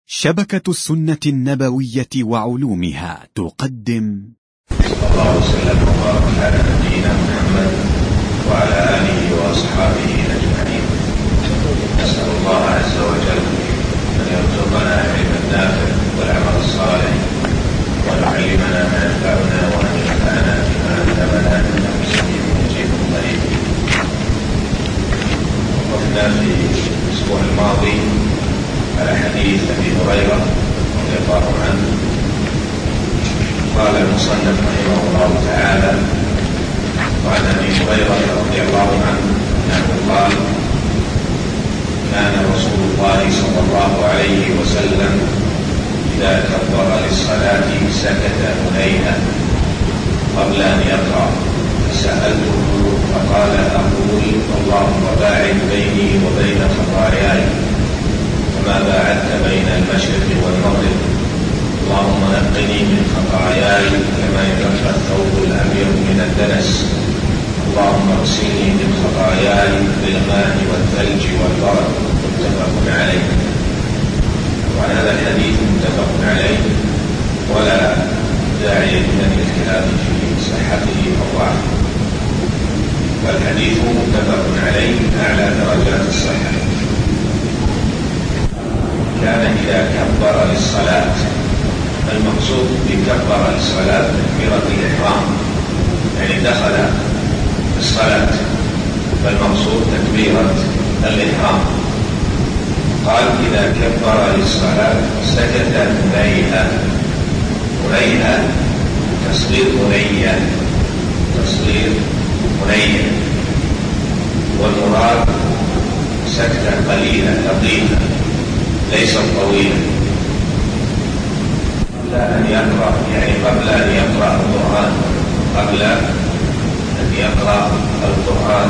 شبكة السنة النبوية وعلومها تقدم صلى الله وسلم وبارك على نبينا محمد وعلى آله وأصحابه أجمعين. نسأل الله عز وجل أن يرزقنا علما نافعا والعمل الصالح، وأن يعلمنا ما ينفعنا، وأن ينفعنا بما علمنا، إنه سميع مجيب قريب. وقفنا في الأسبوع الماضي على حديث أبي هريرة رضي الله عنه. قال المصنف رحمه الله تعالى: وعن أبي هريرة رضي الله عنه أنه قال: كان رسول الله صلى الله عليه وسلم إذا كبر للصلاة سكت هنيئا قبل أن يقرأ، فسألته فقال: أقول اللهم باعد بيني وبين خطاياي كما باعدت بين المشرق والمغرب، اللهم نقني من خطاياي كما ينقى الثوب الأبيض من الدنس، اللهم اغسلني من خطاياي بالماء والثلج والبرد. متفق عليه. وعن هذا الحديث متفق عليه ولا داعي من الخلاف في صحته أو ضعفه، والحديث متفق عليه أعلى درجات الصحة. كان إذا كبر للصلاة، المقصود بكبر للصلاة تكبيرة الإحرام، يعني دخل الصلاة، فالمقصود تكبيرة الإحرام. قال: إذا كبر للصلاة سكت هنيئا. هنيئا تصغير هنيئا، تصغير هنيئا، والمراد سكتة قليلة لطيفة ليست طويلة، قبل أن يقرأ، يعني قبل أن يقرأ القرآن، قبل أن يقرأ القرآن،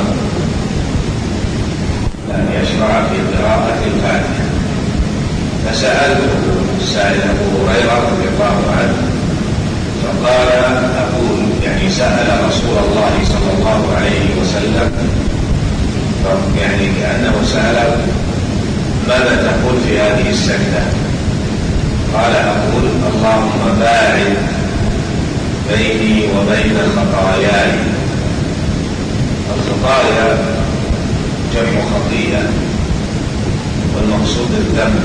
أن يشرع في قراءة الفاتحة. فسألته السائل أبو هريرة رضي الله عنه فقال: أقول، يعني سأل رسول الله صلى الله عليه وسلم، يعني كأنه سأل ماذا تقول في هذه السجدة؟ قال: أقول اللهم باعد بيني وبين خطاياي. الخطايا جمع خطيئة، والمقصود الذنب،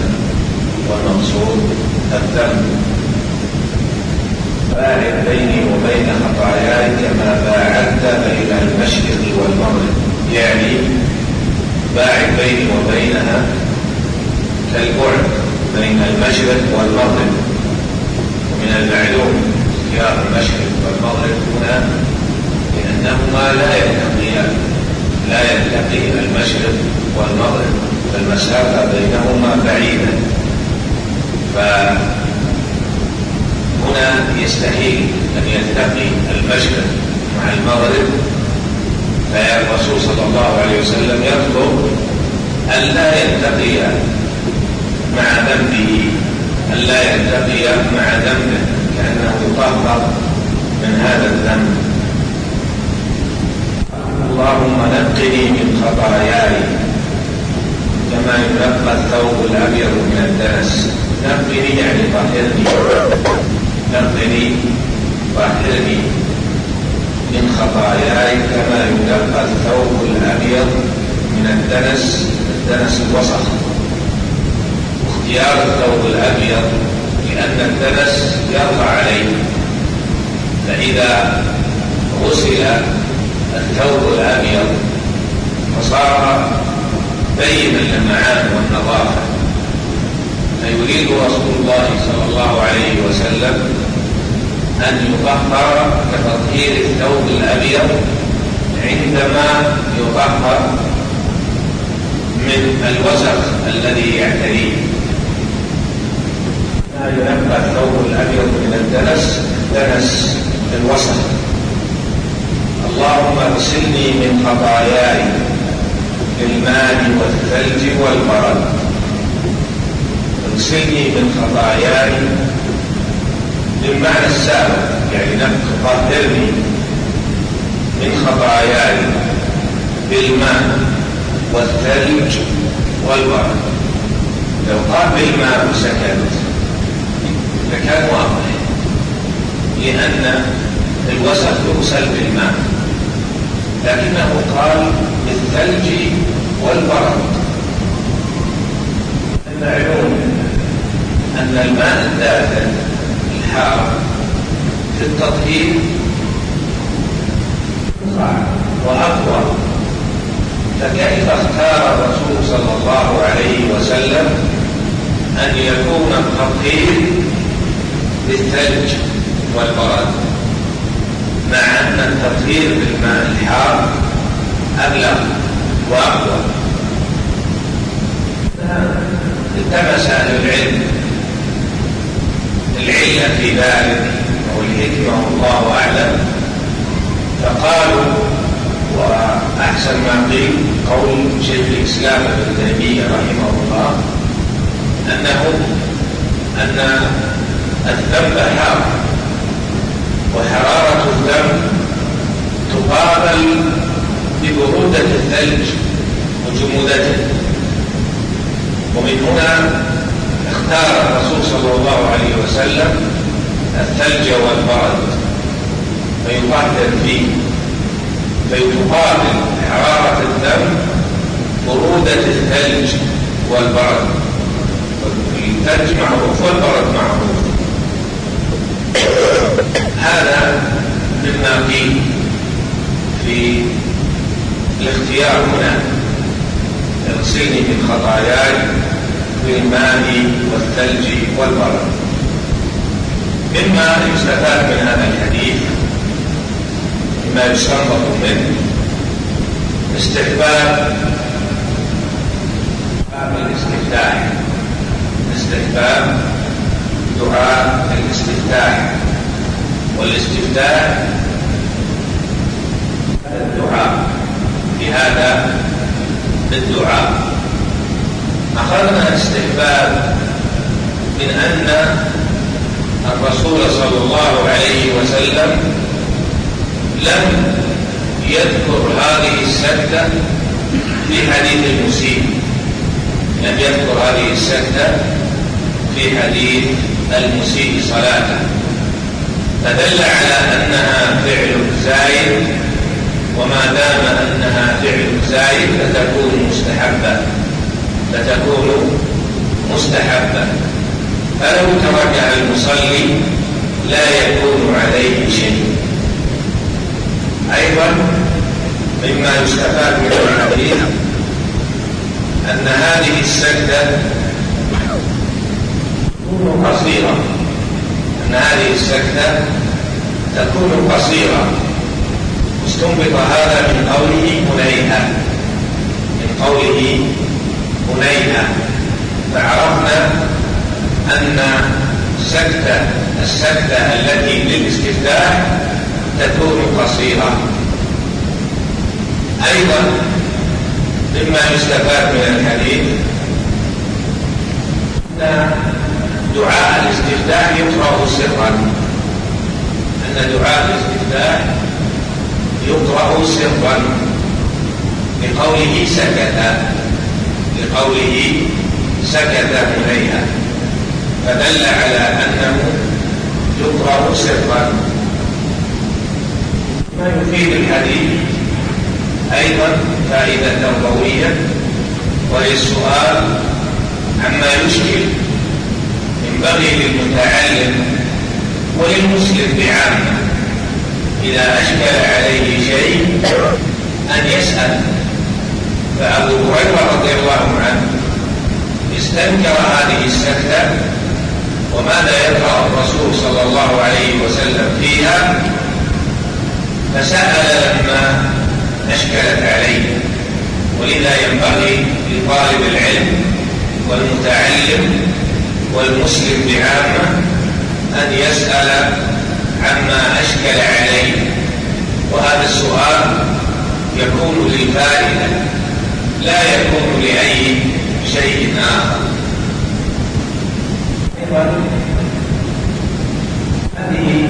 باعد بيني وبين خطاياي كما باعدت بين المشرق والمغرب، يعني باعد بيني وبينها كالبعد بين المشرق والمغرب. ومن المعلوم اختيار المشرق والمغرب هنا لأنهما لا يلتقي المشرق والمغرب، فالمسافة بينهما بعيدة، فهنا يستحيل أن يلتقي المشرق مع المغرب، فالرسول صلى الله عليه وسلم يطلب أن لا يلتقي مع ذنبه، كأنه يطهر من هذا الذنب. اللهم نقني من خطاياي كما ينقى الثوب الأبيض من الدنس. نقني يعني طهرني، طهرني من خطاياي كما ينقى الثوب الأبيض من الدنس الوسخ. اختيار الثوب الأبيض لأن الدنس يرفع عليه، فإذا غسل الثوب الأبيض فصار بين اللمعان والنظافة. فيريد رسول الله صلى الله عليه وسلم أن يطهر كتطهير الثوب الأبيض عندما يطهر من الوسخ الذي يعتريه. ينقى الثوب الأبيض من الدنس الوسخ. اللهم اغسلني من خطاياي بالماء والثلج والبرد. اغسلني من خطاياي بالمعنى السابق، يعني طهرني من خطاياي بالماء والثلج والبرد. لو قال بالماء سكت الوسخ يغسل بالماء، لكنه قال بالثلج والبرد. المعلوم أن الماء الدافئ الحار في التطهير وأقوى، فكيف اختار الرسول صلى الله عليه وسلم أن يكون التطهير بالثلج والبرد مع أن التطهير بالماء الحار أبلغ وأقوى؟ التمس أهل العلم العلة في ذلك أو الحكمة والله أعلم، فقالوا وأحسن ما قيل قول شيخ الإسلام ابن تيمية رحمه الله أن الذنب حار، وحرارة الذنب تقابل ببرودة الثلج وجمودته، ومن هنا اختار الرسول صلى الله عليه وسلم الثلج والبرد فيطهر فيه، فيقابل حرارة الذنب برودة الثلج والبرد. الثلج معروف والبرد معروف. هذا مما قيل في الاختيار هنا: اغسلني من خطاياي بالماء والثلج والبرد. مما يستفاد من هذا الحديث، مما يستنبط منه استحباب دعاء الاستفتاح، والاستفتاح الدعاء بهذا الدعاء. أخذنا استحباب من أن الرسول صلى الله عليه وسلم لم يذكر هذه السكتة في حديث المسيء، لم يذكر هذه السكتة في حديث المسيء صلاته، فدل على أنها فعل زائد، وما دام أنها فعل زائد فتكون مستحبة، فلو تركها المصلي لا يكون عليه شيء. أيضا مما يستفاد من الحديث أن هذه السجدة تكون قصيرة، تكون قصيرة. استنبط هذا من قوله هنيها، فعرفنا أن السجدة التي للاستفتاح تكون قصيرة. أيضا مما يستفاد من الحديث أن دعاء الاستفتاح يقرأ سرا، لقوله سكت هنيها، فدل على أنه يقرأ سرا. ما يفيد الحديث أيضا فائدة تربوية، وهي السؤال عما يشكل. ينبغي للمتعلم وللمسلم بعامة إذا أشكل عليه شيء أن يسأل. فأبو هريرة رضي الله عنه استنكر هذه السكتة وماذا يقرأ الرسول صلى الله عليه وسلم فيها، فسأل لما أشكلت عليه. ولذا ينبغي لطالب العلم والمتعلم والمسلم بعامة أن يسأل عما أشكل عليه، وهذا السؤال يكون للفائدة لا يكون لأي شيء آخر. هذه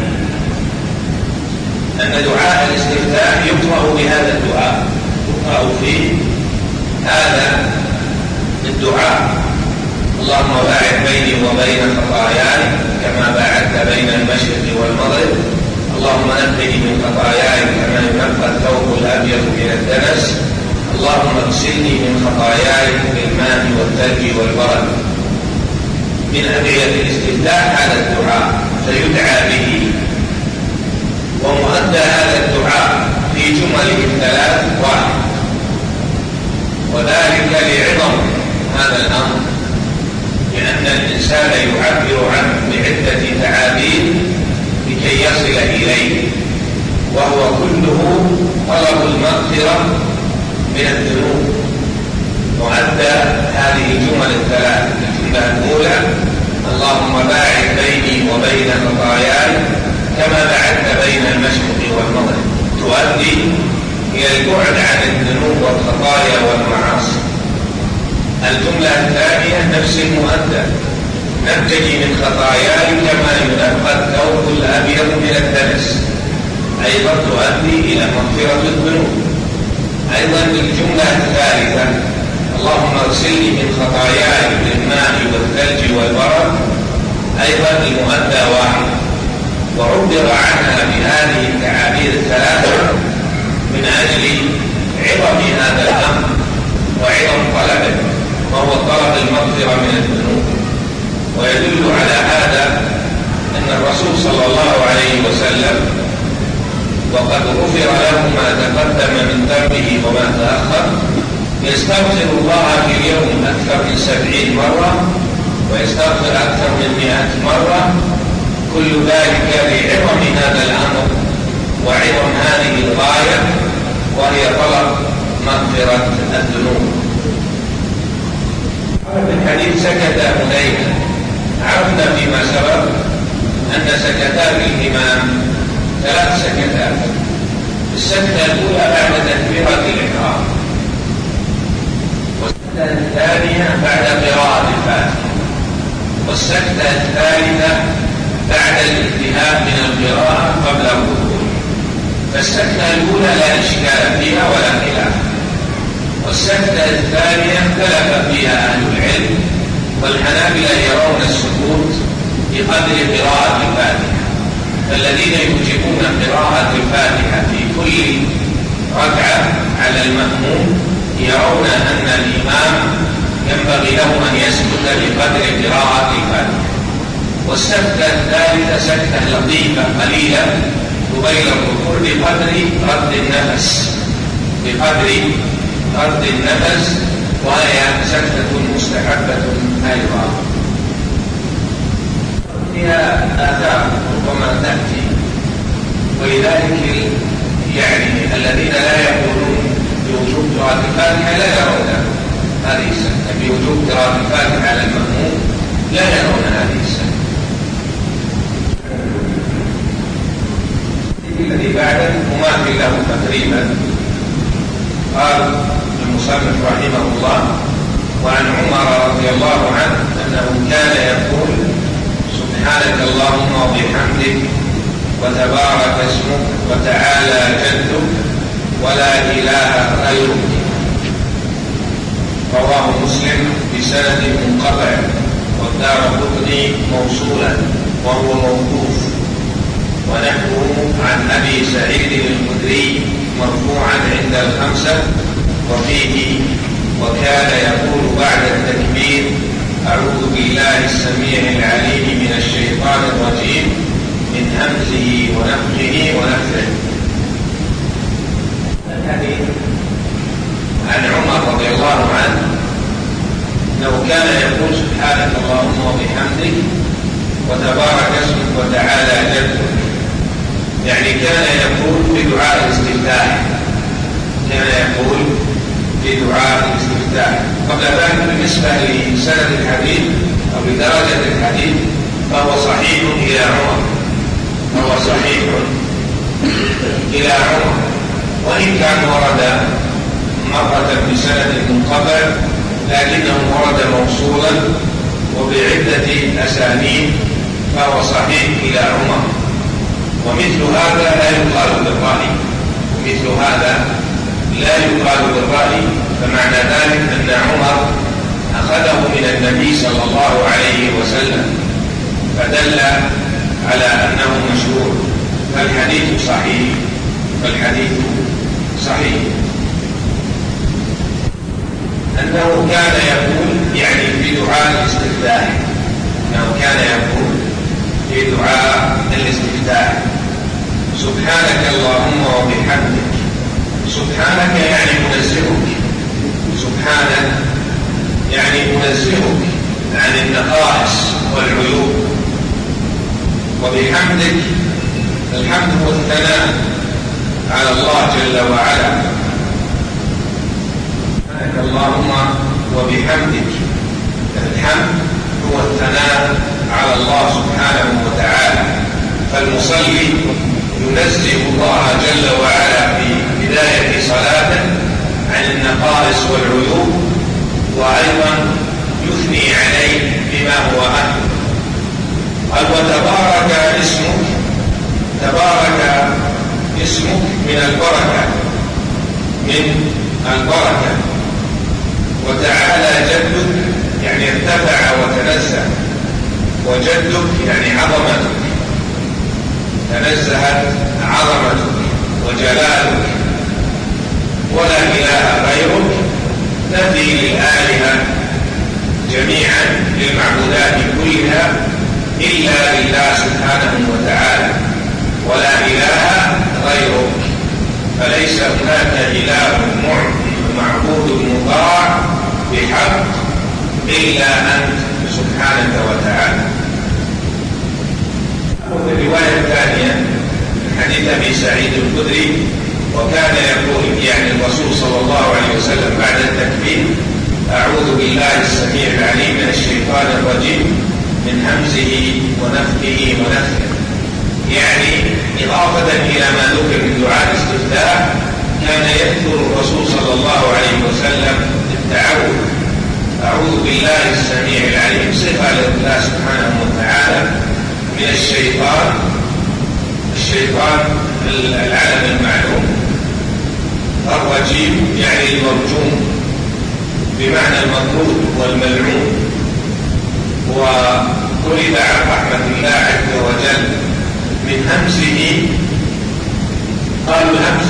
أن دعاء الاستفتاح يقرأ بهذا الدعاء، يقرأ فيه هذا الدعاء: اللهم باعد بيني وبين خطاياي كما باعدت بين المشرق والمغرب، اللهم نقني من خطاياي كما ينقى الثوب الأبيض من الدنس، اللهم اغسلني من خطاياي بالماء والثلج والبرد. من أدعية الاستفتاح هذا الدعاء فيدعى به، ومؤدى هذا الدعاء في جمله الثلاث واحد، وذلك لعظم هذا الأمر، لأن الإنسان يعبر عنه بعدة تعابير لكي يصل إليه، وهو كله طلب المغفرة من الذنوب. وأدى هذه الجمل الثلاث. الجملة الأولى: اللهم باعد بيني وبين خطاياي كما بعدت بين المشرق والمغرب، تؤدي إلى البعد عن الذنوب والخطايا والمعاصي. الجملة الثانية نفس المؤدى: نبتدي من خطاياي كما ينقى الثوب الأبيض من الدنس، أيضا تؤدي إلى مغفرة الذنوب. أيضا الجملة الثالثة: اللهم اغسلني من خطاياي بالماء والثلج والبرد، أيضا المؤدى واحد، وعبر عنها بهذه التعابير الثلاثة من أجل عظم هذا الأمر وعظم طلبه، وهو طلب المغفرة من الذنوب. ويدل على هذا أن الرسول صلى الله عليه وسلم وقد غفر له ما تقدم من ذنبه وما تأخر يستغفر الله في اليوم أكثر من 70 مرة، ويستغفر أكثر من 100 مرة، كل ذلك لعظم هذا الأمر وعظم هذه الغاية، وهي طلب مغفرة الذنوب. في الحديث سكت هنيهة. عرفنا فيما سبق أن سكتات الإمام 3 سكتات: السكتة الأولى بعد تكبيرة الإحرام، والسكتة الثانية بعد قراءة الفاتحة، والسكتة الثالثة بعد الانتهاء من القراءة قبل الركوع. فالسكتة الأولى لا إشكال فيها ولا خلاف، والسكتة الثانية اختلف فيها أهل العلم، والحنابلة يرون السكوت بقدر قراءة الفاتحة، فالذين يوجبون قراءة الفاتحة في كل ركعة على المأموم يرون أن الإمام ينبغي له أن يسكت بقدر قراءة الفاتحة. والسكتة الثالثة سكتة لطيفة قليلة قبيل الركوع بقدر رد النفس، وهي سكتة مستحبة أيضا. فيها آثار ربما تأتي، ولذلك الذين لا يقولون بوجوب قراءة الفاتحة لا يرون هذه السكتة، بوجوب قراءة الفاتحة على المأموم لا يرون هذه السكتة. الذي بعده مماثل له تقريبا. قال المصنف رحمه الله: وعن عمر رضي الله عنه أنه كان يقول: سبحانك اللهم وبحمدك وتبارك اسمك وتعالى جدك ولا إله غيرك. رواه مسلم بسند منقطع، والدارقطني موصولا وهو موقوف، ونحوه عن أبي سعيد الخدري مرفوعا عند الخمسة، وفيه: وكان يقول بعد التكبير: أعوذ بالله السميع العليم من الشيطان الرجيم من همزه ونفخه ونفثه. الحديث عن عمر رضي الله عنه أنه كان يقول: سبحانك اللهم وبحمدك وتبارك اسمك وتعالى جدك، يعني كان يقول في دعاء الاستفتاح، قبل ذلك بالنسبة لسند الحديث أو لدرجة الحديث فهو صحيح إلى عمر، وإن كان ورد مرة بسند منقطع، لكنه ورد موصولا وبعدة أسانيد، فهو صحيح إلى عمر. ومثل هذا لا يقال بالرأي، فمعنى ذلك أن عمر أخذه من النبي صلى الله عليه وسلم، فدل على أنه مشروع. فالحديث صحيح أنه كان يقول يعني في دعاء الاستفتاح، في دعاء الاستفتاح سبحانك اللهم وبحمدك. سبحانك يعني منزهك، سبحانك يعني منزهك عن النقائص والعيوب، وبحمدك الحمد هو الثناء على الله جل وعلا. سبحانك اللهم وبحمدك، الحمد هو الثناء على الله سبحانه وتعالى. فالمصلي ينزه الله جل وعلا في بداية صلاته عن النقائص والعيوب، وأيضا يثني عليه بما هو أهله. قال وتبارك اسمك، تبارك اسمك من البركة، وتعالى جدك يعني ارتفع وتنزه، وجدك يعني عظمتك، تنزهت عظمتك وجلالك، ولا إله غيرك، نفي للآلهة جميعا للمعبودات كلها إلا لله سبحانه وتعالى، ولا إله غيرك، فليس هناك إله معبود مطاع بحق إلا أنت سبحانك وتعالى. وفي الرواية الثانية حديث أبي سعيد الخدري وكان يقول يعني الرسول صلى الله عليه وسلم بعد التكبير أعوذ بالله السميع العليم من الشيطان الرجيم من همزه ونفخه ونفخه، يعني إضافة إلى ما ذكر من دعاء الاستفتاح كان يذكر الرسول صلى الله عليه وسلم التعوذ، أعوذ بالله السميع العليم، صفة لله سبحانه وتعالى من الشيطان العلم المعلوم، الرجيم يعني المرجوم بمعنى المطرود والملعون، وطرد عن رحمة الله عز وجل. من همزه قالوا الهمز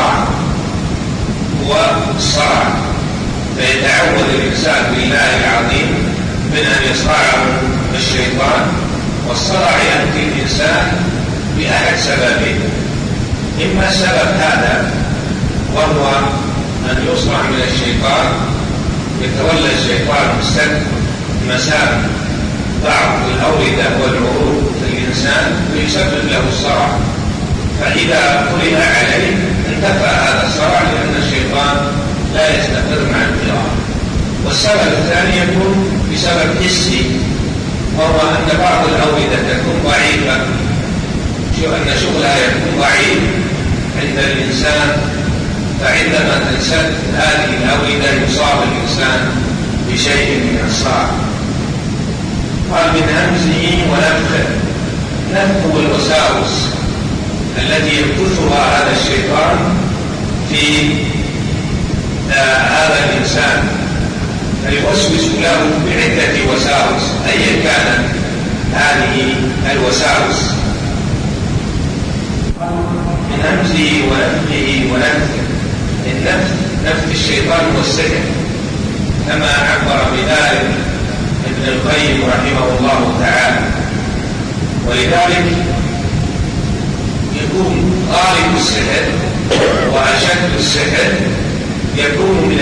هو الصرع، فيتعوذ الإنسان بالله العظيم من أن يصرعه الشيطان. والصرع يأتي الإنسان بأحد سببين، إما سبب هذا وهو أن يصرع من الشيطان، يتولى الشيطان السد مسام بعض الأوردة والعروق في الإنسان ويسبب له الصرع، فإذا قرئ عليه انتفى هذا الصرع لأن الشيطان لا يستقر مع القراءة. والسبب الثاني يكون بسبب حسي، وهو أن بعض الأوردة تكون ضعيفة، أن شغلها يكون ضعيف عند الإنسان، فعندما تنسد هذه الأوردة يصاب الإنسان بشيء من الصرع. قال من همزه ونفخه، نفخ الوساوس التي يبثها هذا الشيطان في هذا الإنسان، فيوسوس له بعدة وساوس أيا كانت هذه الوساوس. من همزه ونفخه ونفخه، نفخ الشيطان هو السحر، كما عبر بذلك ابن القيم رحمه الله تعالى. ولذلك يكون غالب السحر وأشد السحر يكون من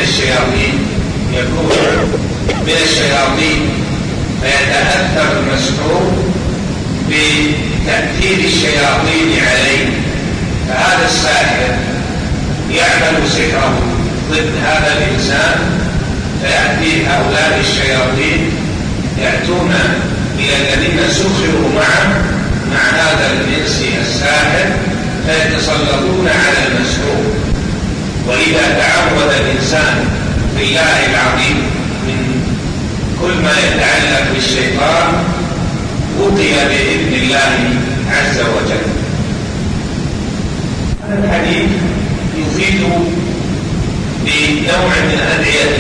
الشياطين، فيتأثر المسحور بتأثير الشياطين عليه، فهذا الساحر يعمل سحره ضد هذا الإنسان، فيأتي هؤلاء الشياطين يأتون إلى الذين سخروا مع هذا الجنس الساحر فيتسلطون على المسحور. وإذا تعوذ الإنسان بالله العظيم من كل ما يتعلق بالشيطان وقي بإذن الله عز وجل. هذا الحديث يفيد بنوع من أدعية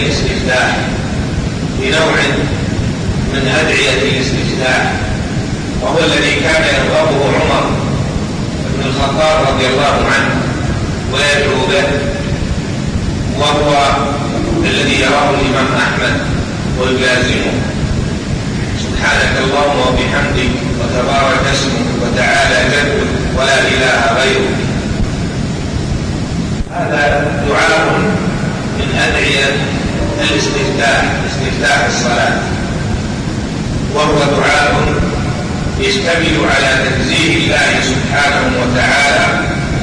الاستفتاح، وهو الذي كان يرغبه عمر بن الخطاب رضي الله عنه ويدعو به، وهو الذي يراه الإمام أحمد ويلازمه: سبحانك اللهم وبحمدك وتبارك اسمك وتعالى جدك ولا إله غيرك. هذا دعاء من أدعية استفتاح الصلاة، وهو دعاء يشتمل على تنزيه الله سبحانه وتعالى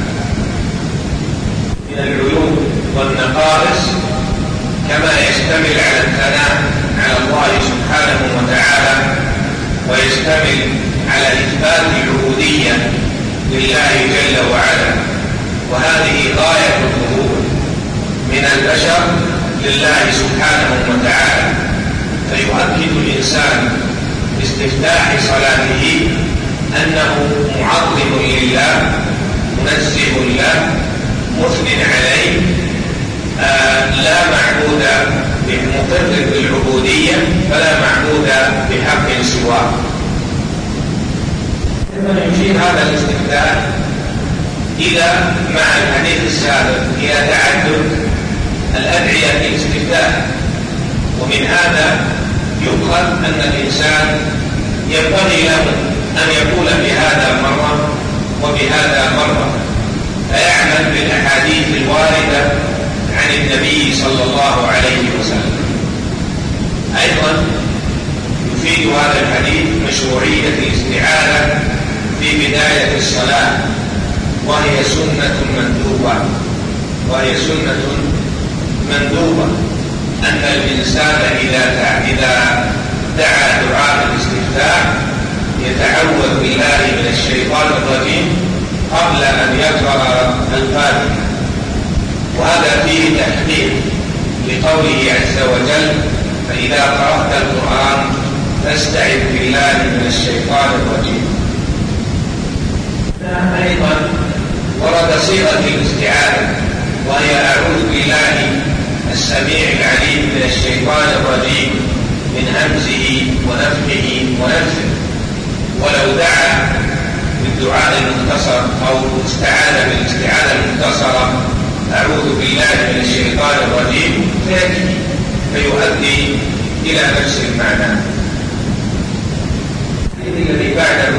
من العيوب والنقائص، كما يشتمل على الثناء على الله سبحانه وتعالى، ويشتمل على إثبات العبودية لله جل وعلا. وهذه غاية القبول من البشر لله سبحانه وتعالى. فيؤكد الإنسان باستفتاح صلاته أنه معظم لله، منزه له، مثن عليه، لا معبود مقر بالعبودية، فلا معبود بحق سواه. ثم يشير هذا الاستفتاح إلى مع الحديث السابق إلى تعدد الأدعية في الاستفتاح، ومن هذا يؤخذ أن الإنسان ينبغي له أن يقول بهذا مرة وبهذا مرة، فيعمل بالأحاديث الواردة عن النبي صلى الله عليه وسلم. أيضا يفيد هذا الحديث مشروعية الاستعاذة في بداية الصلاة، وهي سنة مندوبة، أن الإنسان إذا دعا دعاء الاستفتاح يتعوذ بالله من الشيطان الرجيم قبل أن يقرأ الفاتحة. وهذا فيه تحقيق لقوله عز وجل: فإذا قرأت القرآن فاستعذ بالله من الشيطان الرجيم. أيضا ورد صيغة الاستعاذة، وهي أعوذ بالله السميع العليم من الشيطان الرجيم من همزه ونفخه ونفثه. ولو دعا بالدعاء المختصر أو استعاذ بالاستعاذة المختصرة أعوذ بالله من الشيطان الرجيم فيكفي، فيؤدي إلى نفس المعنى. الذي بعده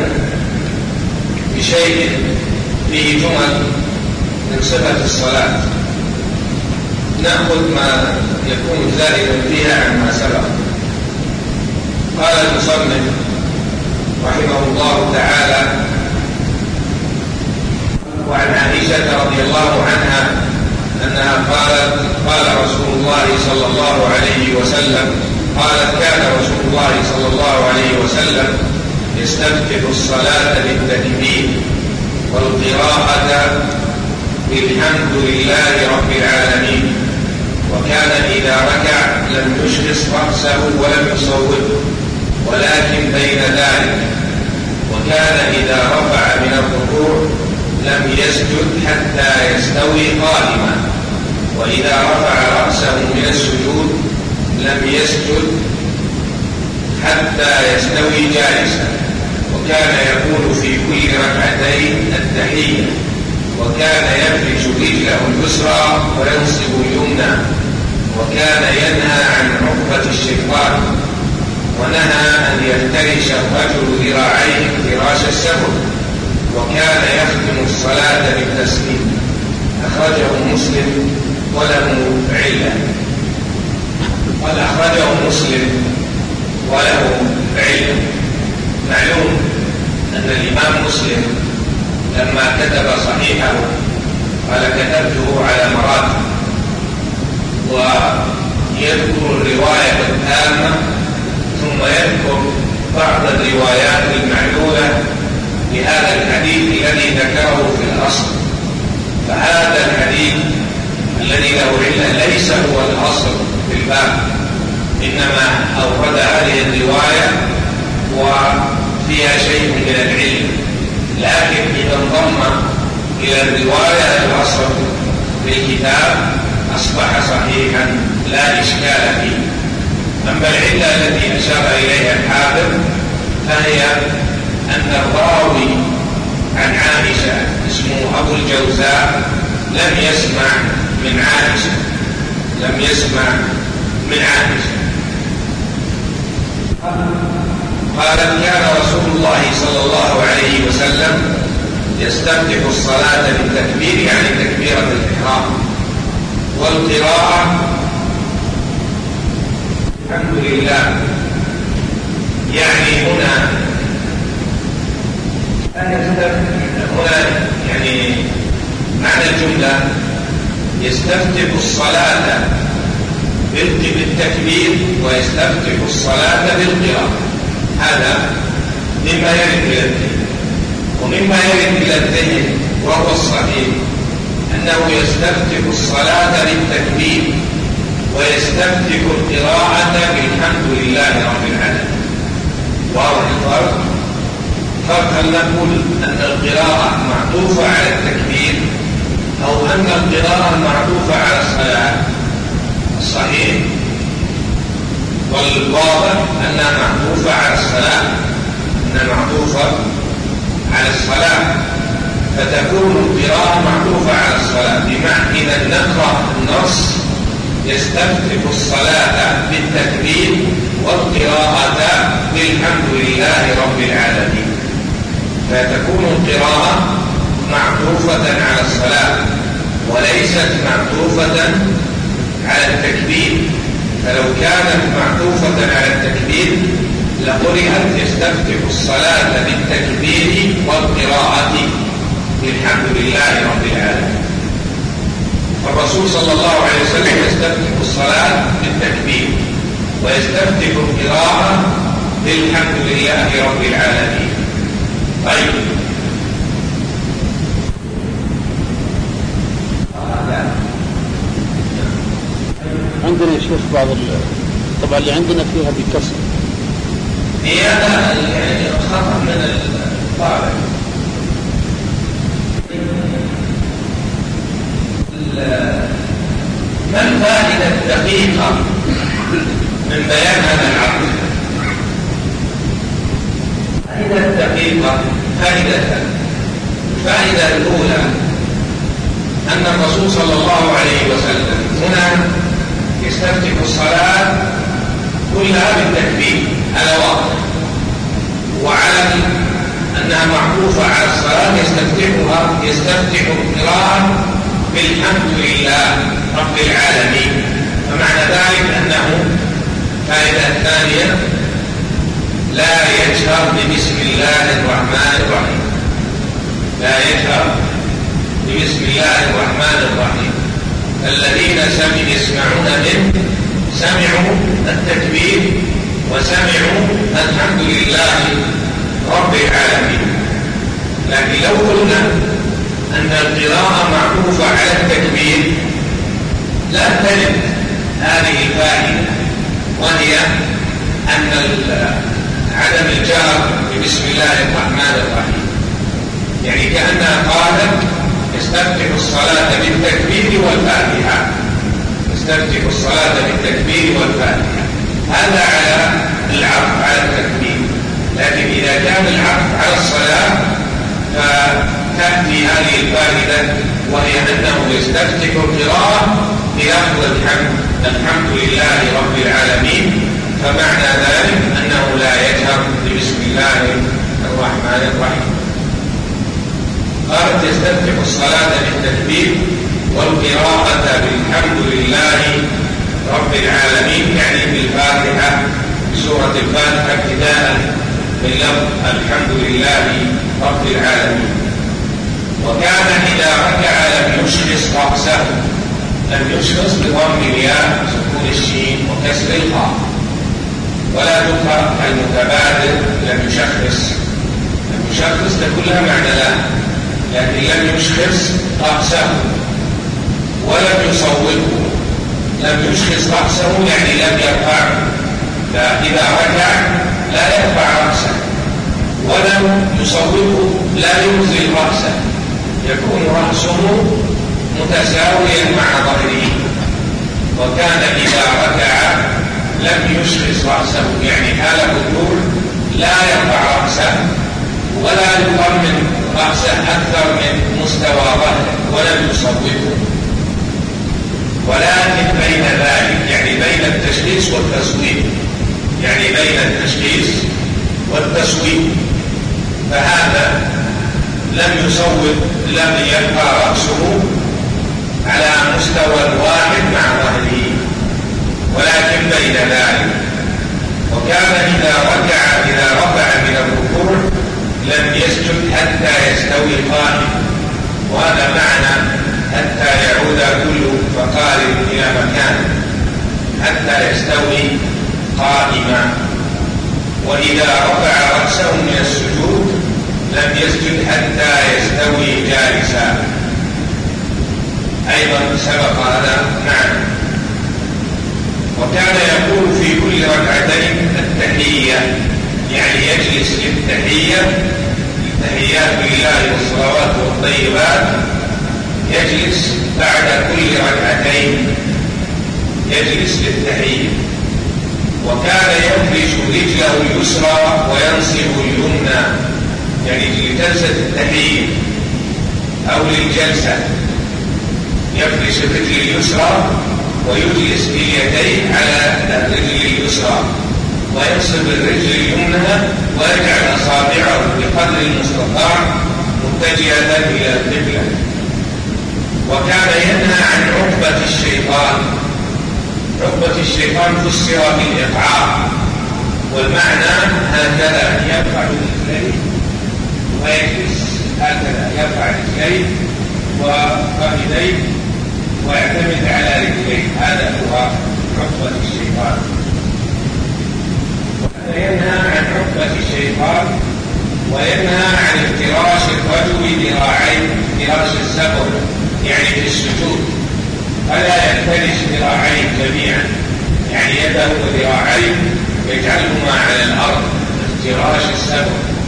بشيء فيه جمل من صفة الصلاة، نأخذ ما يكون زائدا فيها عما سبق. قال المصنف رحمه الله تعالى: وعن عائشة رضي الله عنها أنها قالت: قال رسول الله صلى الله عليه وسلم، قالت: كان رسول الله صلى الله عليه وسلم يستفتح الصلاة بالتكبير والقراءة بالحمد لله رب العالمين، وكان إذا ركع لم يشخص رأسه ولم يصوته، ولكن بين ذلك، وكان إذا رفع من الركوع لم يسجد حتى يستوي قائما، وإذا رفع رأسه من السجود لم يسجد حتى يستوي جالسا، وكان يقول في كل ركعتين التحية، وكان يفرش رجله اليسرى وينصب اليمنى، وكان ينهى عن عقبة الشيطان، ونهى أن يفترش الرجل ذراعيه فراش السبع، وكان يختم الصلاة بالتسليم. أخرجه مسلم وله علة. قال أخرجه مسلم وله علة. معلوم أن الإمام مسلم لما كتب صحيحه قال: كتبته على مراتب، ويذكر الرواية التامة ثم يذكر بعض الروايات المعلولة بهذا الحديث الذي ذكره في الأصل. فهذا الحديث الذي له علة ليس هو الأصل في الباب، إنما أورد هذه الرواية وفيها شيء من العلم، لكن إذا انضم إلى الرواية الأصل في الكتاب أصبح صحيحا لا إشكال فيه. أما العلة التي أشار إليها الحافظ فهي أن الراوي عن عائشة اسمه أبو الجوزاء لم يسمع من عائشة، لم يسمع من عائشة. قالت: كان رسول الله صلى الله عليه وسلم يستفتح الصلاة بالتكبير، يعني تكبيرة الإحرام، والقراءة الحمد لله. يعني هنا يعني معنى الجملة يستفتح الصلاة بالتكبير ويستفتح الصلاة بالقراءة. هذا مما يرد إلى الذهن، ومما يرد إلى الذهن وهو الصحيح أنه يستفتح الصلاة بالتكبير ويستفتح القراءة بالحمد لله رب العالمين. واضح الفرق؟ هل نقول أن القراءة معطوفة على التكبير أو أن القراءة معطوفة على الصلاة؟ الصحيح والواضح أنها معطوفة على الصلاة، أنها معطوفة على الصلاة، فتكون القراءة معطوفة على الصلاة. بمعنى إذا نقرأ النص يستفتح الصلاة بالتكبير والقراءة بالحمد لله رب العالمين، فتكون القراءة معطوفة على الصلاة وليست معطوفة على التكبير. فلو كانت معطوفة على التكبير لقرئت يستفتح الصلاة بالتكبير والقراءة بالحمد لله رب العالمين. الرسول صلى الله عليه وسلم يستفتح الصلاة بالتكبير ويستفتح القراءة بالحمد لله رب العالمين. طيب، عندنا يا شيخ بعض طبعا اللي عندنا فيها بكسر، هي يعني خطأ من الطابع. ما الفائدة الدقيقة من بيان هذا العقد؟ الفائدة الدقيقة الفائدة الأولى أن الرسول صلى الله عليه وسلم هنا يستفتح الصلاة كلها بالتكبير، هذا واضح، وعلى أنها معطوفة على الصلاة يستفتح القراءة بالحمد لله رب العالمين. فمعنى ذلك أنه فائدة ثانية لا يجهر ببسم الله الرحمن الرحيم، لا يجهر ببسم الله الرحمن الرحيم. الذين يسمعون منه سمعوا التكبير وسمعوا الحمد لله رب العالمين. لكن لو قلنا أن القراءة معطوفة على التكبير لا تجد هذه الفائدة، وهي أن عدم الجهر ببسم الله الرحمن الرحيم، يعني كأنها قالت يستفتح الصلاة بالتكبير والفاتحة، يستفتح الصلاة بالتكبير والفاتحة. هذا على العطف على التكبير. لكن إذا كان العطف على الصلاة فتأتي هذه الفائدة، وهي أنه يستفتح القراءة بلفظ الحمد لله رب العالمين. فمعنى ذلك أنه لا يجهر ببسم الله الرحمن الرحيم. قالت يستفتح الصلاة بالتكبير والقراءة بالحمد لله رب العالمين، يعني بالفاتحة، بسورة الفاتحة ابتداء باللفظ الحمد لله رب العالمين. وكان إذا ركع لم يشخص رأسه، لم يشخص بضم الياء سكون الشين وكسر الخاء، ولا تقرأ المتبادل لم يشخص. لم يشخص تكون لها معنى لا، لكن لم يشخص رأسه ولم يصوبه. لم يشخص رأسه يعني لم يرفعه، فإذا ركع لا يرفع رأسه، ولم يصوبه لا ينزل رأسه، يكون رأسه متساويا مع ظهره. وكان إذا ركع لم يشخص رأسه، يعني حال الركوع لا يرفع رأسه ولا يطمن رأسه ولم يصوبه، ولكن بين ذلك يعني بين التشخيص والتصويب، يعني بين التشخيص والتصويب، فهذا لم يصوب، لم يبقى رأسه على مستوى واحد مع ظهره، ولكن بين ذلك. وكان إذا رفع من الركوع لم يسجد حتى يستوي قائما، وهذا معنى حتى يعود كل فقار إلى مكانه، حتى يستوي قائما. وإذا رفع رأسه من السجود لم يسجد حتى يستوي جالسا، أيضا سبق هذا معنا. وكان يقول في كل ركعتين التحية، يعني يجلس للتحية، التحيات لله والصلوات والطيبات، يجلس بعد كل ركعتين يجلس للتحية. وكان يفرش رجله اليسرى وينصب اليمنى، يعني لجلسة التحية أو للجلسة يفرش الرجل اليسرى ويجلس باليدين على الرجل اليسرى وينصب الرجل اليمنى ويجعل أصابعه بقدر المستطاع متجهة إلى القبلة. وكان ينهى عن عقبة الشيطان. عقبة الشيطان فسر بالإقعاء، والمعنى هكذا يرفع رجليه ويجلس، هكذا يرفع رجليه وقدميه ويعتمد على رجليه، هذا هو عقبة الشيطان. وينهى عن عقبة الشيطان، وينهى عن افتراش الرجل ذراعيه، افتراش السبب يعني في السجود، فلا يفترش ذراعيه جميعا، يعني يده وذراعيه يجعلهما على الأرض، افتراش السبب.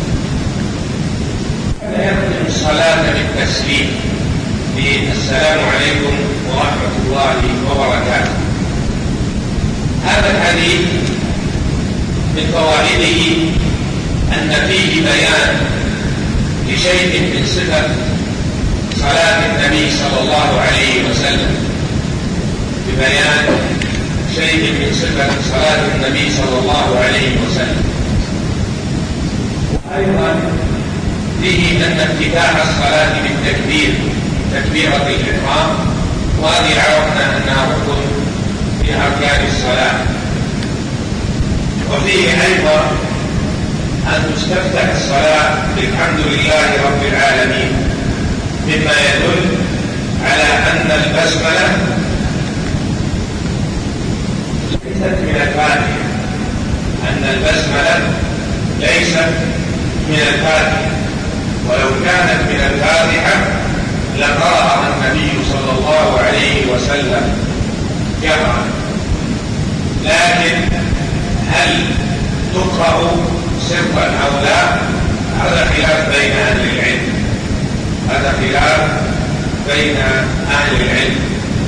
فلا يختم الصلاة بالتسليم، السلام عليكم ورحمة الله وبركاته. هذا الحديث من فوائده أن فيه بيان لشيء من صفة صلاة النبي صلى الله عليه وسلم، ببيان شيء من صفة صلاة النبي صلى الله عليه وسلم. وأيضا فيه أن افتتاح الصلاة بالتكبير، تكبيرة الإحرام، وهذه عرفنا أنها ركن في أركان الصلاة. وفيه أيضا أن تستفتح الصلاة بالحمد لله رب العالمين، مما يدل على أن البسملة ليست من الفاتحة، أن البسملة ليست من الفاتحة، ولو كانت من الفاتحة لقرأها النبي صلى الله عليه وسلم جهرا. لكن هل تقرأ سرا أو لا، هذا خلاف بين أهل العلم، هذا خلاف بين أهل العلم،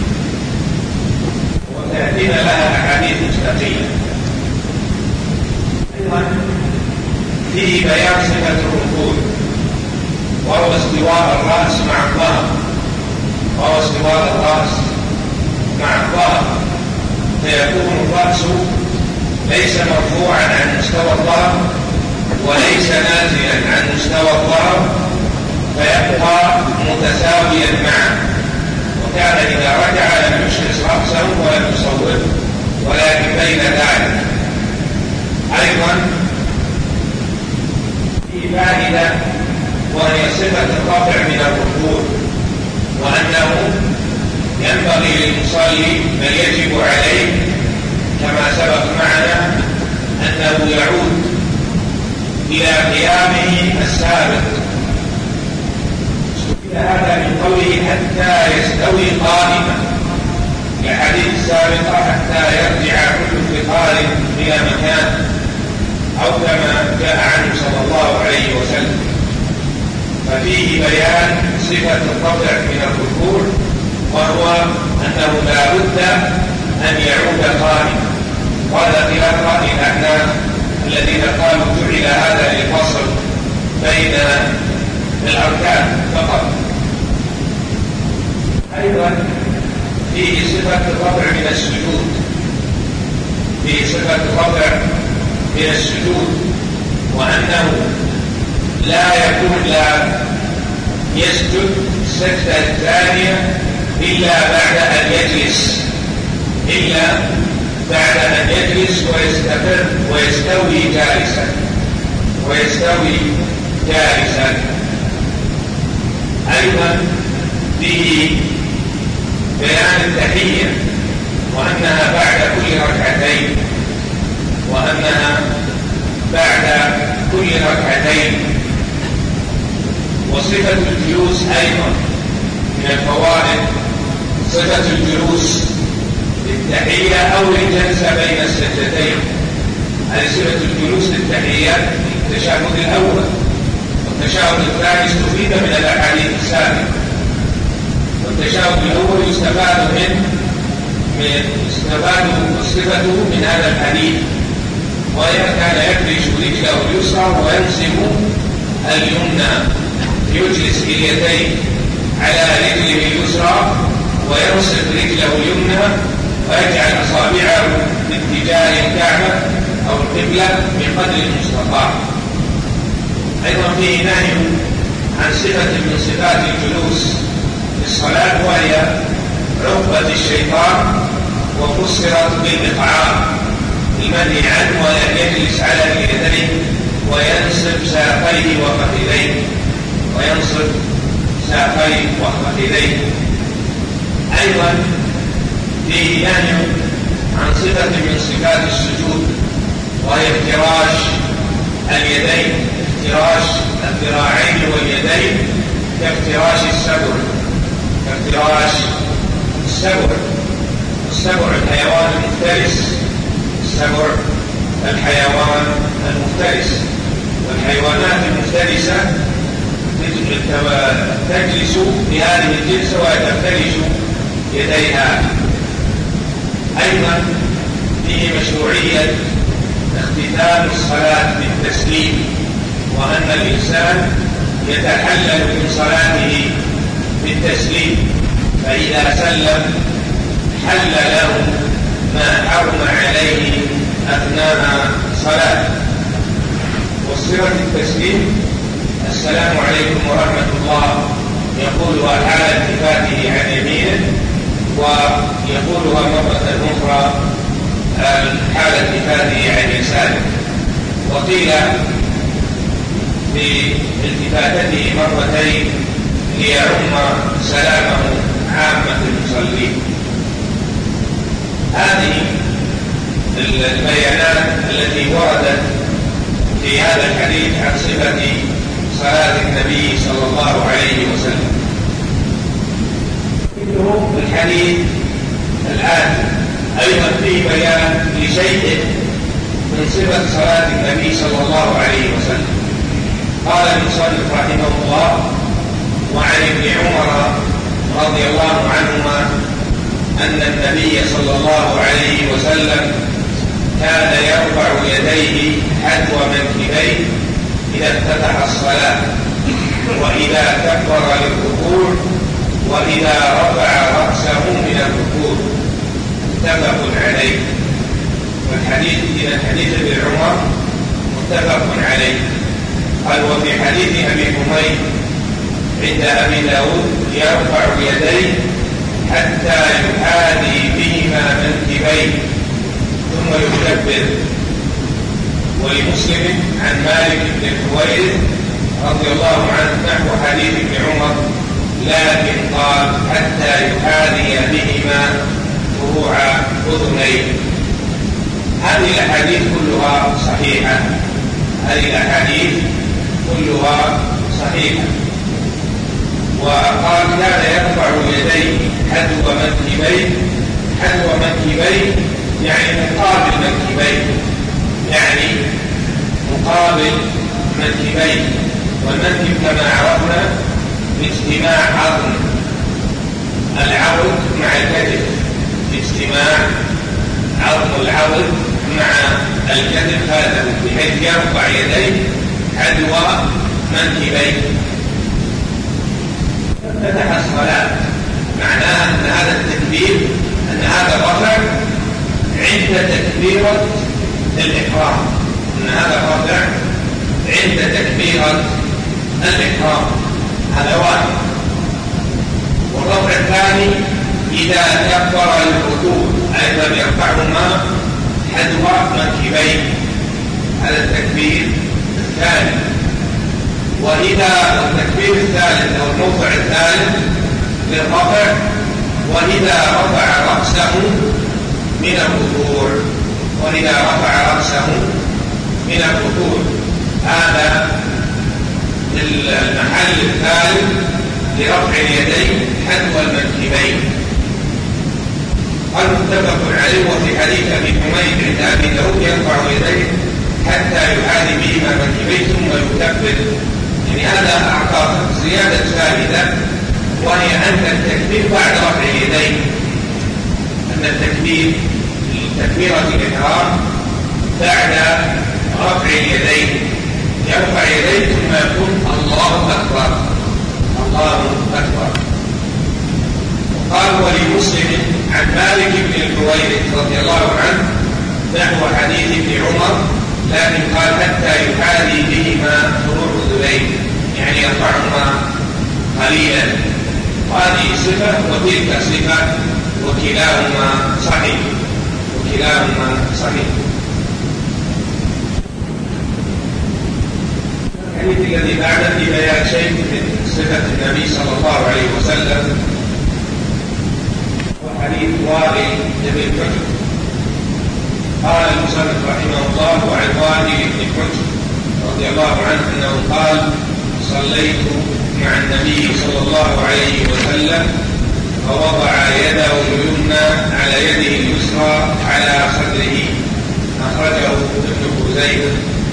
وتأتينا لها أحاديث مستقيمة. أيضا فيه بيان صفة الركوع، وهو استواء الرأس مع الظهر، وهو استواء الرأس مع الظهر، فيكون الرأس ليس مرفوعا عن مستوى الظهر وليس نازلا عن مستوى الظهر، فيبقى متساويا معه. وكان إذا رجع لم يشخص رأسه ولم يصوب، ولكن بين ذلك. أيضا في فائدة، وهي صفة الرفع من الركوع، وأنه ينبغي للمصلي بل يجب عليه كما سبق معنا أنه يعود إلى قيامه السابق. هذا من قوله حتى يستوي قائما، الحديث السابق حتى يرجع كل فقار إلى مكان، أو كما جاء عنه صلى الله عليه وسلم. ففيه بيان صفة الرفع من الركوع، وهو أنه لا بد أن يعود قائما، وهذا خلاف رأي الأحناف الذين قالوا جعل هذا للفصل بين الأركان فقط. أيضا فيه صفة الرفع من السجود، فيه صفة الرفع من السجود، وأنه لا يسجد السجدة الثانية إلا بعد أن يجلس، ويستقر ويستوي جالسا. أيضا فيه بيان التحية، وأنها بعد كل ركعتين. وصفة الجلوس أيضا من الفوائد، صفة الجلوس للتحية أو للجلسة بين السجدتين. هذه صفة الجلوس للتحية التشهد الأول، والتشهد الثاني استفيد من الأحاديث السابقة. والتشهد الأول يستفاد صفته من هذا الحديث، وإذا كان يفرش رجله اليسرى وينصب اليمنى، يجلس اليدين على رجله اليسرى وينصب رجله اليمنى، ويجعل أصابعه باتجاه الكعبة أو القبلة بقدر المستطاع. أيضا فيه نهي عن صفة من صفات الجلوس في الصلاة، وهي عقبة الشيطان، وفسرت بالإقعاء، المنهي عنه وأن يجلس على اليدين وينصب ساقيه وفخذيه. أيضا فيه نهي عن صفة من صفات السجود، وهي افتراش اليدين، افتراش الذراعين واليدين كافتراش السبع. السبع الحيوان المفترس، والحيوانات المفترسة تجلس بهذه الجلسة وتفترش يديها. أيضا فيه مشروعية اختتام الصلاة بالتسليم، وأن الإنسان يتحلل من صلاته بالتسليم، فإذا سلم حل له ما حرم عليه أثناء صلاته. وصيغة التسليم السلام عليكم ورحمة الله يقولها حال التفاته عن يمينه، ويقولها مرة أخرى حال التفاته عن يساره. وقيل بالتفاتته مرتين ليعم سلامه عامة المصلين. هذه البيانات التي وردت في هذا الحديث عن صفة صلاة النبي صلى الله عليه وسلم. الحديث الآن أيضا فيه بيان لشيء من صفة صلاة النبي صلى الله عليه وسلم. قال المصنف رحمه الله: وعن ابن عمر رضي الله عنهما أن النبي صلى الله عليه وسلم كان يرفع يديه حذو منكبيه إذا افتتح الصلاة، وإذا كبر للركوع، وإذا رفع رأسه من الركوع. متفق عليه. والحديث إلى حديث ابن عمر متفق عليه. قال: وفي حديث أبي حميد عند أبي داود يرفع يديه حتى يحاذي بهما منكبيه ثم يكبر. ولمسلم عن مالك بن الحويرث رضي الله عنه نحو حديث ابن عمر، لكن قال: حتى يحاذي بهما فروع أذنيه. هذه الأحاديث كلها صحيحة. وقال: كان يرفع يديه حذو منكبيه يعني مقابل منكبيه. والمنكب كما عرفنا باجتماع عظم العضد مع الكتف، باجتماع عظم العضد مع الكتف، هذا بحيث يرفع يديه حذو منكبيه. فتح الصلاة معناه أن هذا التكبير، أن هذا الرفع عند تكبيرة الإحرام، أن هذا الرفع عند تكبيرة الإحرام، هذا واحد. والرفع الثاني إذا كبر الركوع أيضا يرفعهما حذو منكبيه، هذا التكبير الثاني. وإذا التكبير الثالث أو الموضع الثالث للرفع، وإذا رفع رأسه من الركوع، وإذا رفع رأسه من الركوع، هذا المحل الثالث لرفع اليدين حذو المنكبين. قال متفق عليه. وفي حديث ابي حميد عند ابي داود يرفع يديه حتى يحاذي بهما منكبيه ثم يكبر. يعني هذا اعطى زياده فائده، وهي ان التكبير بعد رفع اليدين، ان التكبير تكبيره الاحرام بعد رفع اليدين، يرفع يديه ثم يقول الله اكبر الله اكبر. قال ولمسلم عن مالك بن الحويرث رضي الله عنه نحو حديث ابن عمر، لكن قال حتى يحاذي بهما فروع اذنيه، يعني يرفعهما قليلا. وهذه صفه وتلك صفه وكلاهما صحيح، وكلاهما صحيح. الحديث الذي بعده في بيان شيء من صفه النبي صلى الله عليه وسلم، حديث وائل بن حجر. قال المصنف رحمه الله وعن وائل بن حجر رضي الله عنه انه قال صليت مع النبي صلى الله عليه وسلم فوضع يده اليمنى على يده اليسرى على صدره، اخرجه ابن خزيمه.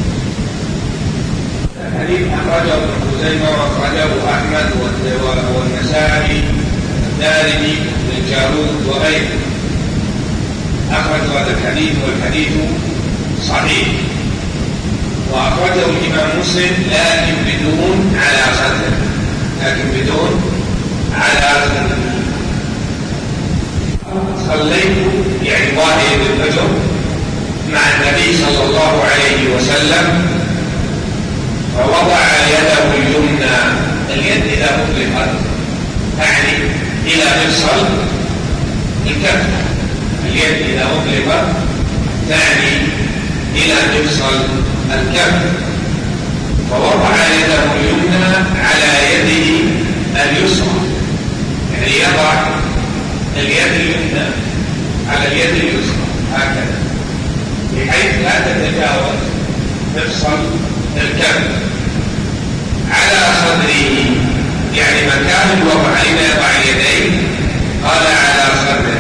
الحديث اخرجه ابن خزيمه واخرجه احمد والنسائي والدارمي والجارود وغيره، أخرجوا هذا الحديث والحديث صحيح. وأخرجه الإمام مسلم لكن بدون على صدره، لكن بدون على صدره. صليت يعني وائل بن حجر مع النبي صلى الله عليه وسلم فوضع يده اليمنى، اليد إذا أطلقت تعني إلى مفصل الكف، اليد إذا أطلقت تعني إلى مفصل الكف، فوضع يده اليمنى على يده اليسرى، يعني يضع اليد اليمنى على اليد اليسرى هكذا، بحيث لا تتجاوز مفصل الكف على صدره، يعني مكان الوضع أين يضع اليدين، قال على صدره.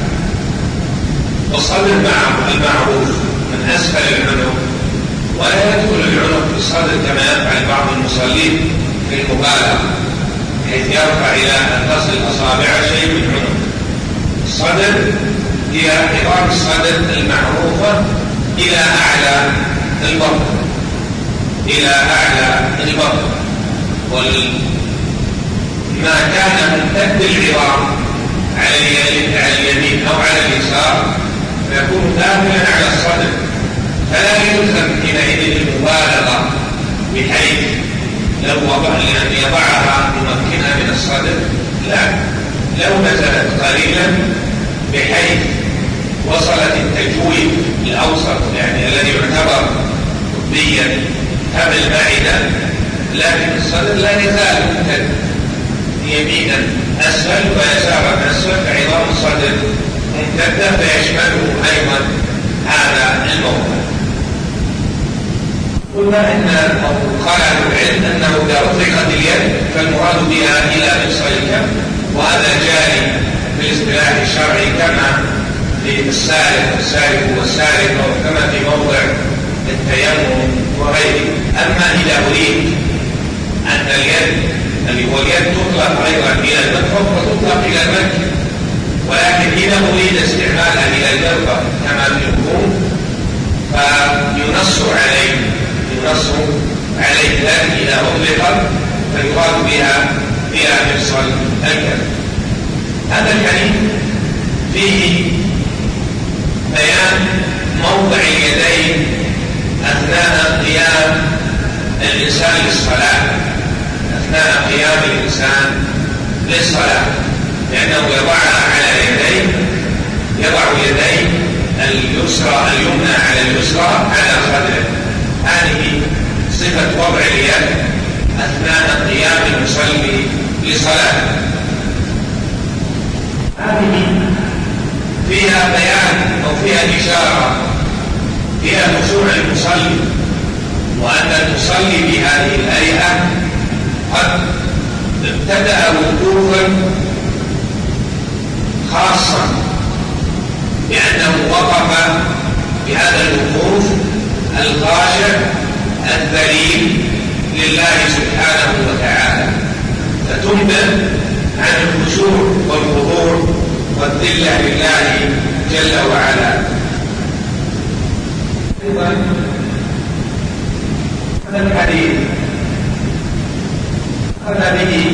والصدر المعروف من أسفل العنق، ولا يدخل العنق في الصدر كما يفعل بعض المصلين في المبالغة، حيث يرفع إلى أن تصل أصابع شيء من عنق. الصدر هي عظام الصدر المعروفة إلى أعلى البطن، إلى أعلى البطن. ما كان ممتد العظام على اليمين أو على اليسار فيكون داخلا على الصدر، فلا يلزم حينئذ المبالغة بحيث لو يضعها ممكنها من الصدر، لا، لو نزلت قليلا بحيث وصلت التجويف الأوسط، يعني الذي يعتبر طبيا قبل المعدة، لكن الصدر لا يزال ممتد يمينا أسفل ويسارا أسفل، فعظام الصدر ممتدة فيشمله أيضا هذا الموضع. قلنا قال أهل العلم أنه إذا أطلقت اليد فالمراد بها إلى مفصل الكف، وهذا جاري في الاصطلاح الشرعي كما في السارق والسارق، كما في موضع التيمم وغيره. أما إذا أريد أن اليد تطلق أيضا إلى المنفذ وتطلق إلى المنكب، ولكن إذا أريد استعمالها إلى الجربة كما في الهجوم فينص عليه، لكن إذا أطلقت فيراد بها إلى مفصل الكف. هذا الحديث فيه بيان موضع اليدين أثناء قيام الإنسان للصلاة، أثناء قيام الإنسان للصلاة، لأنه يضعها على يديه، يضع يديه اليمنى على اليسرى على صدره. هذه صفة وضع اليد أثناء قيام المصلي لصلاته. هذه فيها بيان أو فيها إشارة إلى خشوع المصلي، وأن المصلي بهذه الهيئة قد ابتدأ وقوفا خاصا، لأنه وقف بهذا الوقوف الخاشع الذليل لله سبحانه وتعالى، فتنبه عن الخشوع والخضوع والذلة لله جل وعلا. أيضا هذا الحديث أخذ به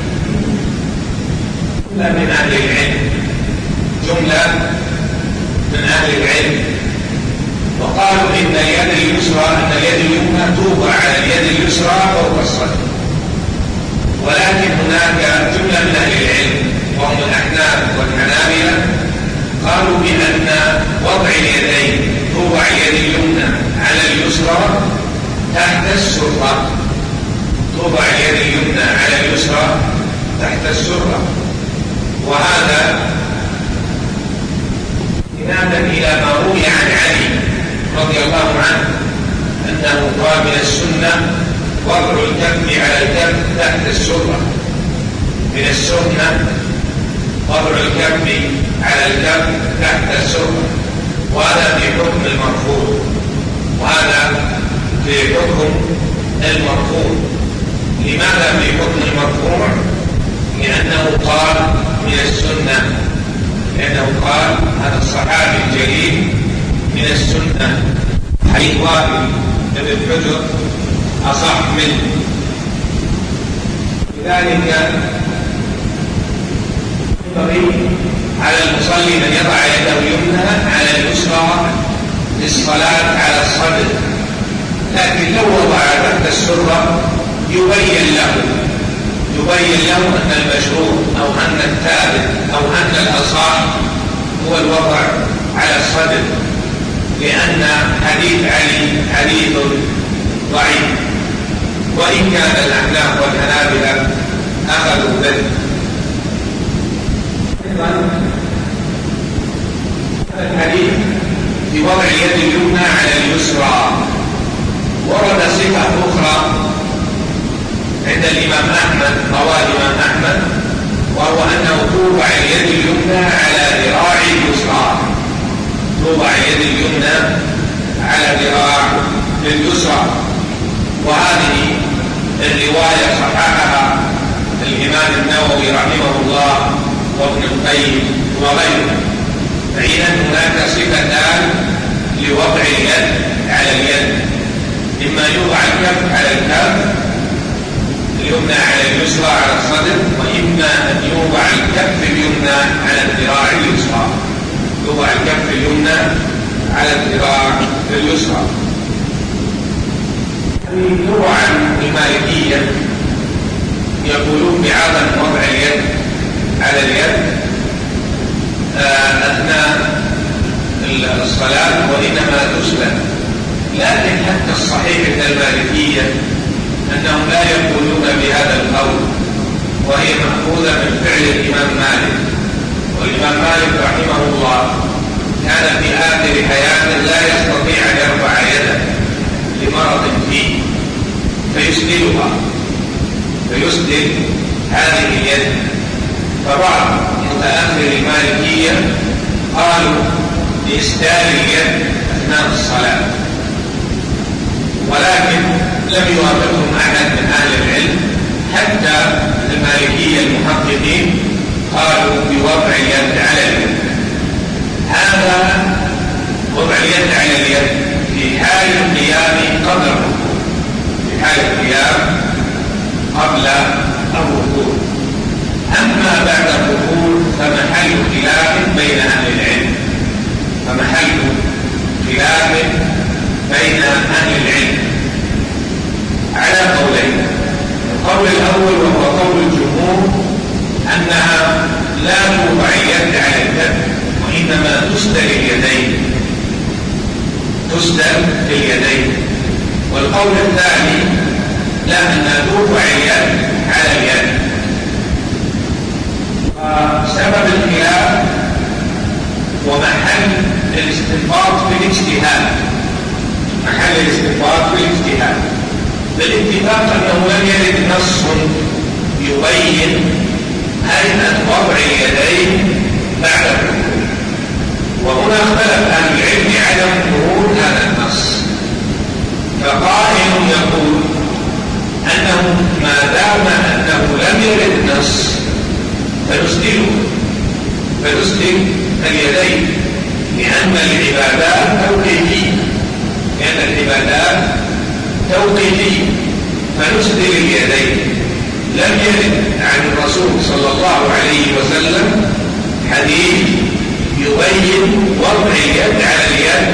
جملة من أهل العلم، جملة من أهل العلم، وقالوا إن اليد اليسرى، أن اليد اليمنى توضع على اليد اليسرى فوق الصدر، ولكن هناك جملة من أهل العلم وهم الأحناف والحنابلة قالوا بأن وضع اليدين، توضع اليد اليمنى على اليسرى تحت السرة، توضع اليد اليمنى على اليسرى تحت السرة، وهذا إنابة إلى ما روي عن علي رضي الله عنه أنه قال من السنة وضع الكف على الكف تحت السرة، من السنة وضع الكف على الكف تحت السرة، وهذا في حكم المرفوع، وهذا في حكم المرفوع. لماذا في حكم المرفوع؟ لأنه قال من السنة، لأنه قال هذا الصحابي الجليل من السنة، حديث وائل بن حجر أصح منه. لذلك ينبغي على المصلي أن يضع يده اليمنى على اليسرى للصلاة على الصدر، لكن لو وضع تحت السرة يبين له أن المشروع أو أن الثابت أو أن الأصح هو الوضع على الصدر، لأن حديث علي حديث ضعيف، وإن كان الأحناف والحنابلة أخذوا به. الحديث في وضع اليد اليمنى على اليسرى ورد صفة أخرى عند الإمام أحمد، رواه الإمام أحمد، وهو أنه توضع اليد اليمنى على ذراع اليسرى، توضع اليد اليمنى على ذراع اليسرى، وهذه الرواية صححها الإمام النووي رحمه الله وابن القيم وغيره. فإذا هناك صفتان لوضع اليد على اليد، إما يوضع الكف على الكف اليمنى على اليسرى على الصدر، وإما أن يوضع الكف اليمنى على الذراع اليسرى، يوضع الكف اليمنى على الذراع اليسرى. يروى عن المالكية يقولون بعدم وضع اليد على اليد أثناء الصلاة وإنما تسلم، لكن حتى الصحيح عند المالكية أنهم لا يقولون بهذا القول، وهي مأخوذة من فعل الإمام مالك، والإمام مالك رحمه الله كان في آخر حياته لا يستطيع أن يرفع يده لمرض فيه فيسدلها، فيسدل هذه اليد. فبعض متأخر المالكية قالوا بإسدال اليد أثناء الصلاة، ولكن لم يوافقهم أحد من أهل العلم، حتى المالكية المحققين قالوا بوضع اليد على اليد. هذا وضع اليد على اليد في حال القيام قبل الركوع، في حال القيام قبل الركوع. أما بعد الركوع فمحل خلاف بين أهل العلم، فمحل خلاف بين أهل العلم على قولين. القول الأول وهو قول الجمهور أنها لا توضع اليد على الكف، وإنما تسدل اليدين، تسدل اليدين. والقول الثاني لا، أنها توضع اليد على اليد. سبب الخلاف ومحل الاستنباط في الاجتهاد، محل الاستنباط في الاجتهاد بالاتفاق أنه لم يرد نص يبين هيئة وضع اليدين بعد الركوع، وهنا اختلف أهل العلم عدم ورود هذا النص. فقائل يقول أنه ما دام أنه لم يرد نص فنسدل اليدين، لأن العبادات توقيفية، فنسدل اليدين. لم يرد عن الرسول صلى الله عليه وسلم حديث يبين وضع اليد على اليد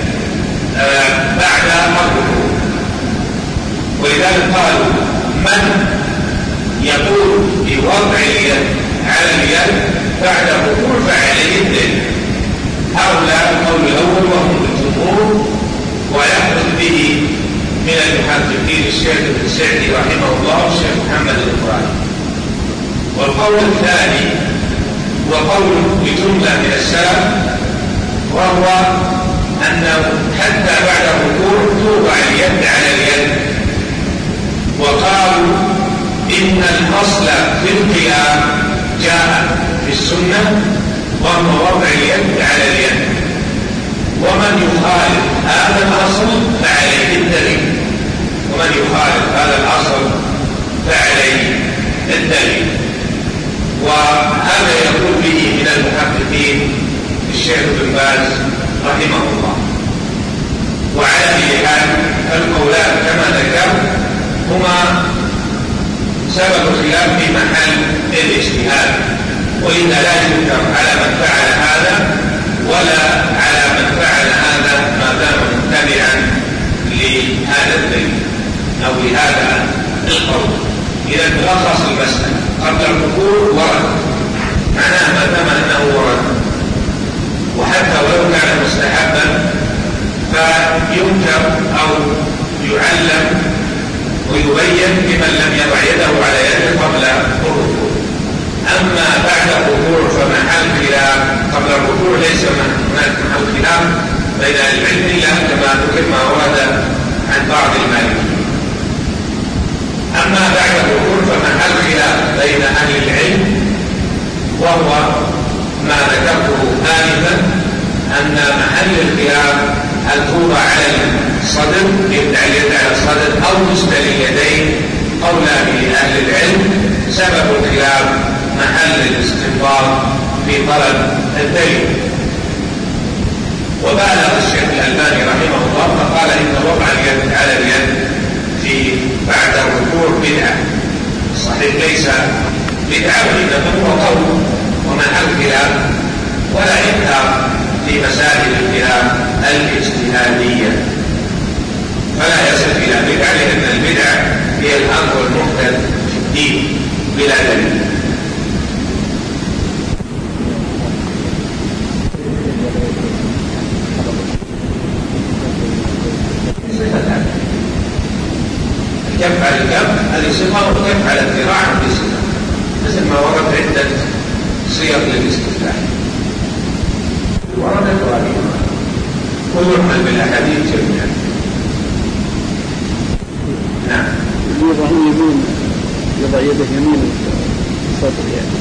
بعد الركوع، ولذلك قالوا من يقول بوضع اليد على اليد بعد الركوع فعليه الدليل. هؤلاء القول الأول وهم الجمهور، ويأخذ به من المحققين الشيخ ابن سعدي رحمه الله والشيخ محمد الإبراهيمي. والقول الثاني وقول لجملة من السلف، وهو أنه حتى بعد الركوع توضع اليد على اليد، وقالوا إن الأصل في القيام جاء في السنة وهو وضع اليد على اليد، ومن يخالف هذا الأصل فعليه الدليل، ومن يخالف هذا الأصل فعليه الدليل. وهذا يقول به من المحققين الشيخ ابن باز رحمه الله. وعلى كل حال القولان كما ذكرت هما سبب الخلاف في محل الاجتهاد، وإذا لا يذكر على من فعل هذا ولا على من فعل هذا ما دام متبعا لهذا الدليل أو لهذا القول. إذا تلخص المسألة قبل الركوع ورد، معناه ما دام أنه ورد، وحتى ولو كان مستحبا فينكر أو يعلم ويبين لمن لم يضع يده على يده قبل الركوع. أما بعد الركوع فمحل خلاف، قبل الركوع ليس هناك محل خلاف بين أهل العلم إلا كما ذكر ما ورد عن بعض المالكيين. أما بعد الركوع فمحل خلاف بين أهل العلم، وهو ما ذكرته آنفا أن محل الخلاف هل توضع على الصدر، يبدأ اليد على الصدر، أو تسدل اليدين. قولان لأهل العلم. سبب الخلاف محل الاستنباط في طلب الدليل. وبالغ الشيخ الألباني رحمه الله فقال إن وضع اليد على اليد في بعد الركوع بدعة. صحيح ليس بدعة، وإنما هو قول ومحل خلاف، ولا إنكار في مسائل الخلاف الاجتهادية، فلا يصل إلى بدعة، لأن البدعة هي الأمر المحدث في الدين بلا دليل. الكف على الكف هذه صفة، والكف على الذراع هذه صفة، مثل ما ورد عدة صيغ للاستفتاح وردت غالبا ويعمل بالاحاديث جميعا. نعم. يضع يمين، يضع يده يمين الصدر يعني.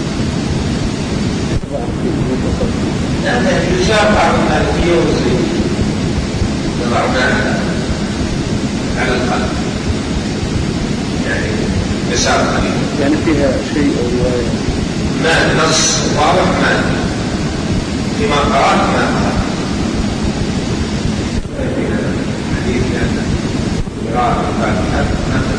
لا يشابه المالكية والزيدية، يضعونها على القلب يعني يسار قليلا، يعني فيها شيء أو رواية ما نص واضح ما فيما قرأت ما قرأت حديث قراءة الفاتحة